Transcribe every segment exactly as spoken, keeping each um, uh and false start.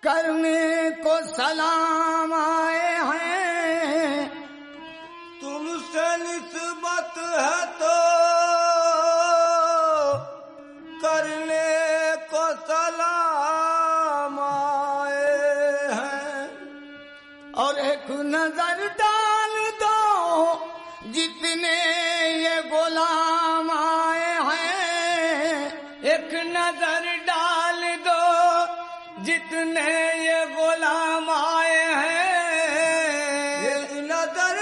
करने को सलाम आए हैं। तुमसे निस्बत है तो करने को सलाम आए हैं। और एक नजर डाल दो जितने ये गुलाम आए हैं। एक नजर डाल दो जितने ये गुलाम आए हैं। एक नजर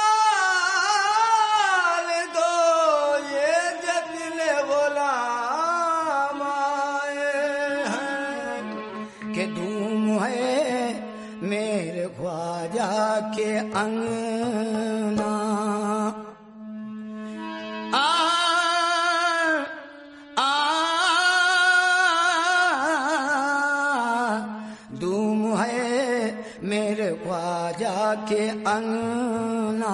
डाल दो ये जितने गुलाम आए हैं। कि धूम है मेरे ख्वाजा के अंगना। आ आ धूम है मेरे ख्वाजा के अंगना।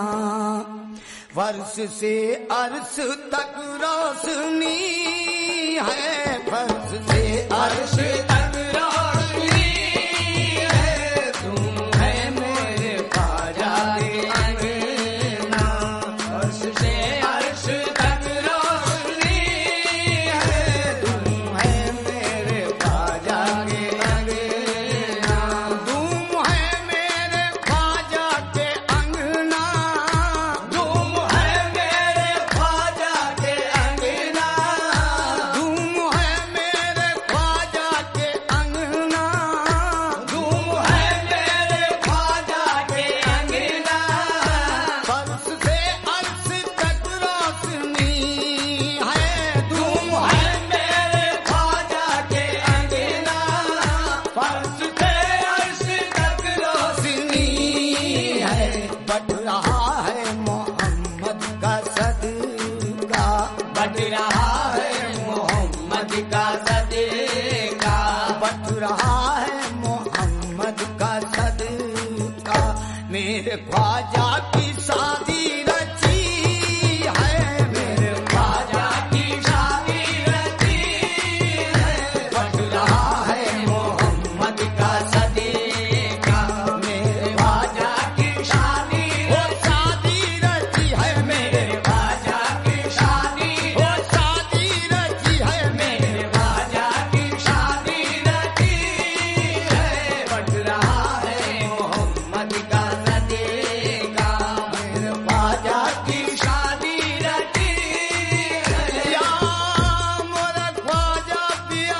फर्श से अर्श तक रोशनी है। फर्श से अर्श तक रोशनी है। तुम है मेरे ख्वाजा के अंगना। फर्श से अर्श तक रोशनी है। तुम है मेरे ख्वाजा के अंगना। तुम है मेरे ख्वाजा के अंगना। तुम है मेरे ख्वाजा के अंगना। तुम है मेरे ख्वाजा के अंगना। तुम है मेरे ख्वाजा के अंगना। फर्श से अर्श तक रोशनी है। तुम है मेरे ख्वाजा के अंगना। फर्श से अर्श तक रोशनी है। बढ़ रहा है मोहम्मद का सदका। बढ़ रहा है मोहम्मद का सदका। बढ़ रहा है मोहम्मद का सदका। मेरे ख्वाजा की शादी रची है। मेरे ख्वाजा की शादी रची है। बढ़ रहा है मोहम्मद का सदका। मेरे ख्वाजा की शादी वो शादी रची है। मेरे ख्वाजा की शादी वो शादी रची है। मेरे ख्वाजा की शादी रची है। बढ़ रहा है मोहम्मद का सदका। मेरे ख्वाजा की शादी रची है। या मोरा ख्वाजा पिया।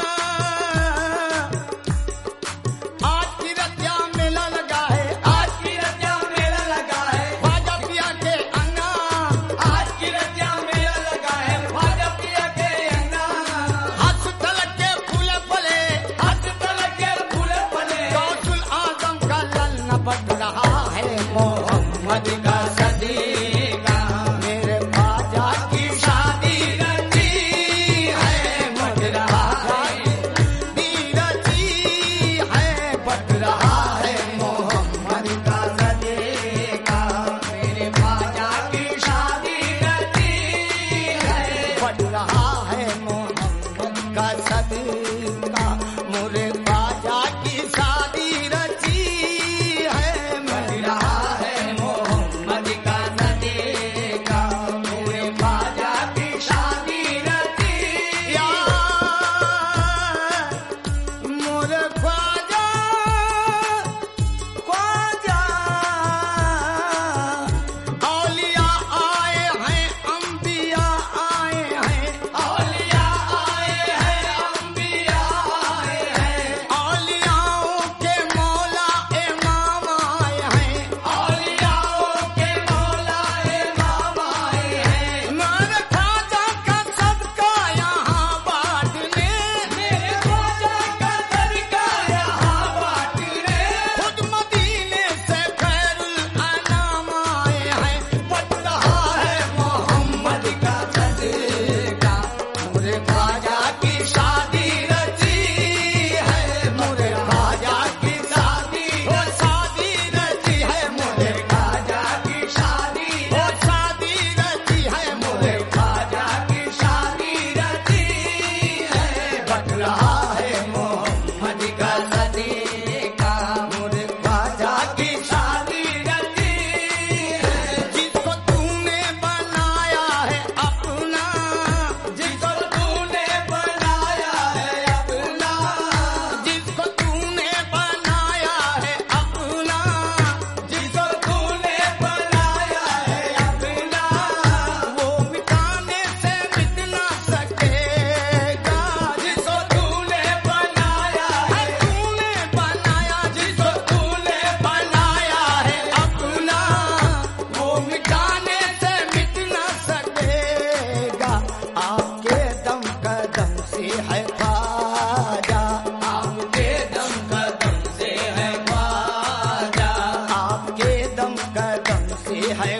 आज की रतिया मेला लगा है। आज की रतिया मेला लगा है। ख्वाजा पिया के अंगना। आज की रतिया मेला लगा है। ख्वाजा पिया के अंगना। हाथ तलक के फूले फले। हाथ तलक के फूले फले। गौसुल आजम का ललना बढ़ रहा है मोहम्मद का सदका। मेरे ख्वाजा की शादी रची है। बढ़ रहा है रची है। बढ़ रहा है मोहम्मद का सदका। मेरे ख्वाजा की शादी रची है। बढ़ रहा है मोहम्मद का सदका। मोरे ख्वाजा की शादी रची है। बढ़ रहा है मोहम्मद है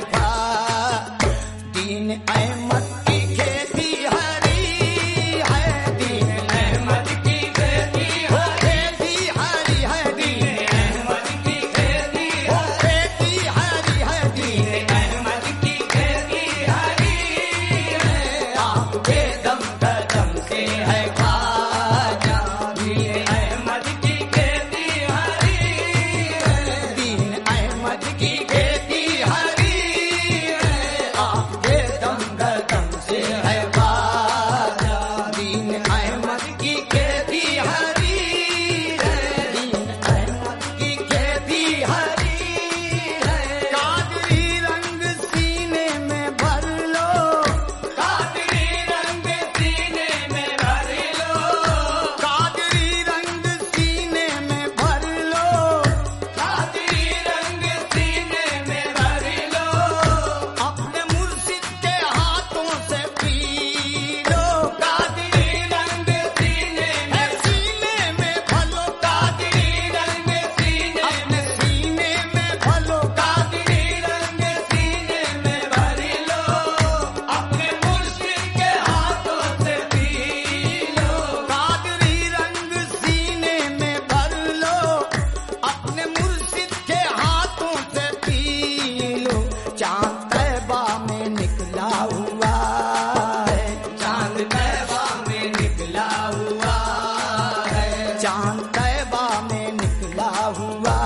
दीन अहमद की खेती हरी है, दीन अहमद की खेती हो खेती हरी है, दीन अहमद की खेती हो खेती हरी है, दीन अहमद की खेती हरी है। आपके दम कदम से है ख्वाजा, दीन अहमद की खेती हरी है। दीन अहमद की खेती हरी है, आपके दम कदम से है ख्वाजा, दीन अहमद की खेती हरी है, दीन अहमद की खेती हरी है। कादरी रंग सीने में भर लो, कादरी रंग सीने में भर लो, कादरी रंग सीने में भर लो, कादरी रंग सीने में भर लो। अपने मुर्शिद के हाथों से पी लो। कादरी रंग सीने है में, सीने में भलो, कादरी रंग सीने अपने में, सीने में भलो, कादरी रंग सीने में भर लो। अपने मुर्शिद के हाथों से पी लो। कादरी रंग सीने में भर लो, अपने मुर्शिद के हाथों से पी लो। चांद तैबा में निकला हुआ है, चांद तैबा में निकला हुआ है, चांद तैबा में निकला हुआ।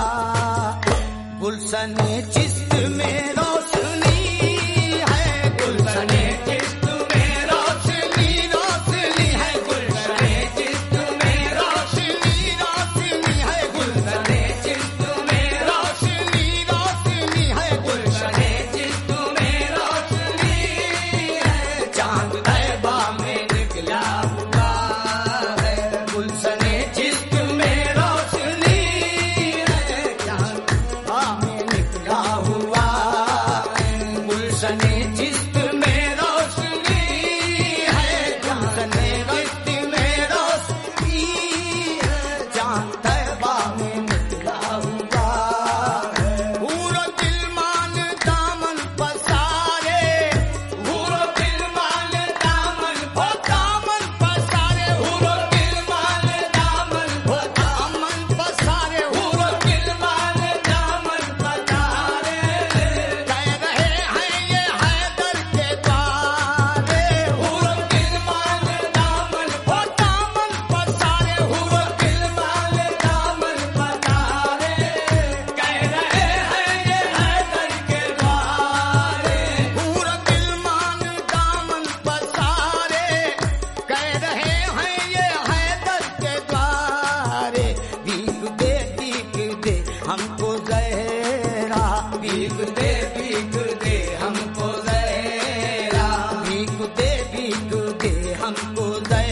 गुलशने चिश्त में रोशनी है, गुलशने गुलशने चिश्त में रोशनी, रोशनी रोशनी है, गुलशने चिश्त में रोशनी, रोशनी रोशनी है, गुलशने चिश्त में रोशनी, रोशनी रोशनी है, गुलशने चिश्त में रोशनी है। चांद तैबा में निकला हुआ है, गुलशने चिश्त में रोशनी है। चांद तैबा में निकला हुआ है, गुलशने चिश्त में रोशनी है, गुलशने चिश्त में रोशनी है, चांद तैबा में निकला हुआ है। पूरा दिलमान दामन पसारे, हूरो दिलमान दामन ओ दामन पसारे, हूरो दिलमान दामन ओ दामन पसारे, हूरो दिलमान दामन पधारे। कह रहे हैं ये हैदर के द्वारे, हूरो दिलमान दामन ओ दामन पसारे, हूरो दिलमान दामन पधारे। कह रहे हैं ये हैदर के द्वारे। पूरा दिलमान दामन पसारे, कह रहे हैं ये हैदर के द्वारे। भीख दे भीख दे हमको जहरा, भीख दे भीख दे हमको जहरा, भीख दे भीख दे हमको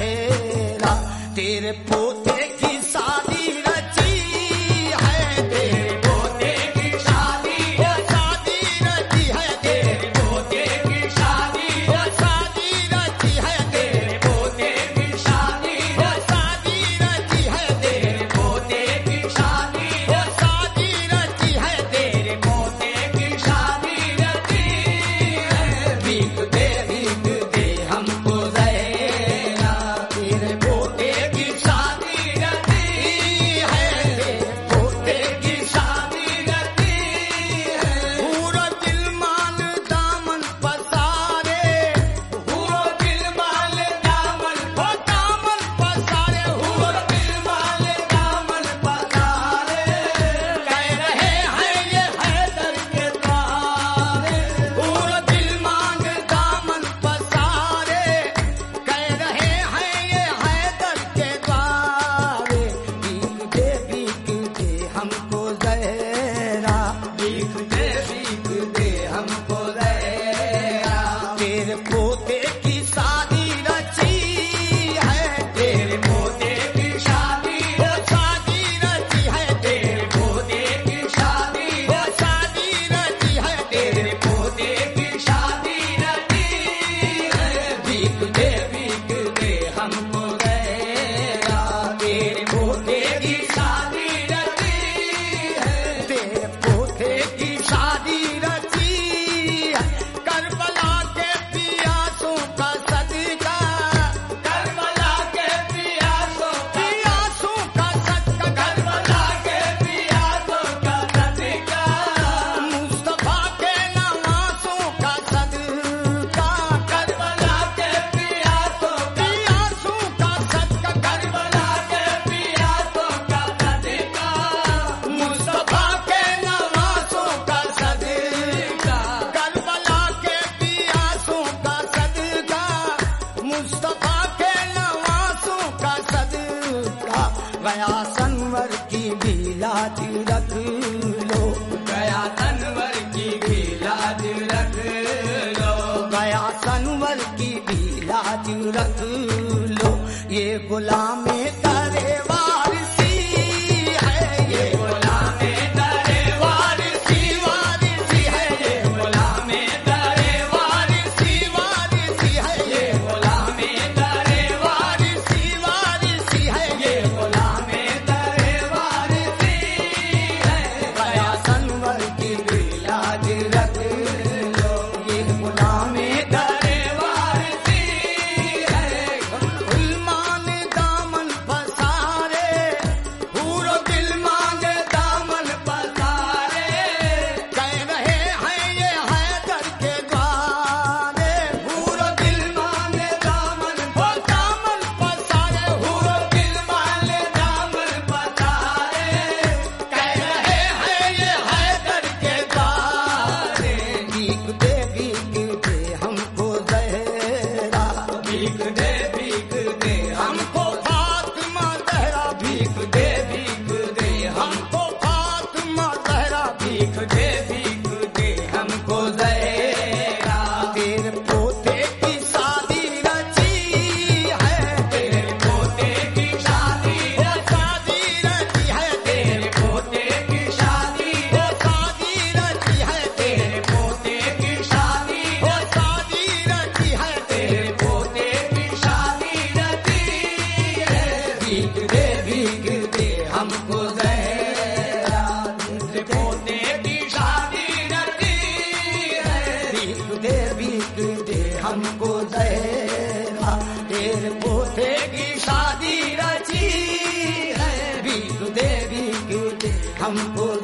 जहरा। तेरे पोते की शादी रची है, तेरे पोते की शादी वो शादी रची है, तेरे पोते की शादी वो शादी रची है, तेरे पोते की शादी वो शादी रची है, तेरे पोते की शादी वो शादी रची है, तेरे पोते की शादी रची है। भीख दे भीख दे हमको जहरा, तेरे पोते की शादी रची है, पोते की शादी रची है। पूरा दिलमान दामन पसारे, हूरो दिलमान दामन वो दामन पसारे, हूरो दिलमान दामन पधारे। कह रहे हैं ये हैदर के द्वारे। पूरा दिलमान दामन पसारे, कह रहे हैं ये हैदर के द्वारे। भीख दे भीख दे हमको जहरा, भीख दे भीख दे हमको जहरा, तेरे पोते की शादी रची है, तेरे पोते की शादी वो शादी रची है, तेरे पोते की शादी वो शादी रची है, तेरे पोते की शादी रची है। भीख दे भीख दे हमको जहरा, तेरे पोते की शादी रची है। तेरे पोते की शादी रची रख लो, ये गुलामे दरे वारसी है, ये गुलामे दरे वारसी वारसी है, ये गुलामे दरे वारसी वारसी है, ये गुलामे दरे वारसी वारसी है, ये गुलामे दरे वारसी है। गया सनवर की भी लाज रख लो, ये गुलामे दरे वारसी है। गुलमान दामन पसारे, पूरो दिल मांगे दामन पसारे कह रहे हैं ये हैदर के द्वारे, पूरो दिल मांगे दामन वो दामन पसारे, पूरो दिल मांगे दामन पसारे कह रहे हैं ये हैदर के द्वारे। भीख दे भीख दे हमको जहरा, भीख दे भीख दे हमको फातिमा जहरा, भीख दे भीख दे हम हमको फातिमा जहरा, भीख दे भीख दे हमको जहरा। तेरे पोते की शादी रची है, तेरे पोते की शादी वो शादी रची है, तेरे पोते की शादी वो शादी रची है, तेरे पोते की शादी वो शादी रची है, तेरे पोते की शादी रची है। भीख दे भीख दे हमको जहरा। तेरे पोते की शादी रची है। भीख दे भीख दे हमको जहरा, तेरे पोते की शादी रची है, भीख दे भीख दे हमको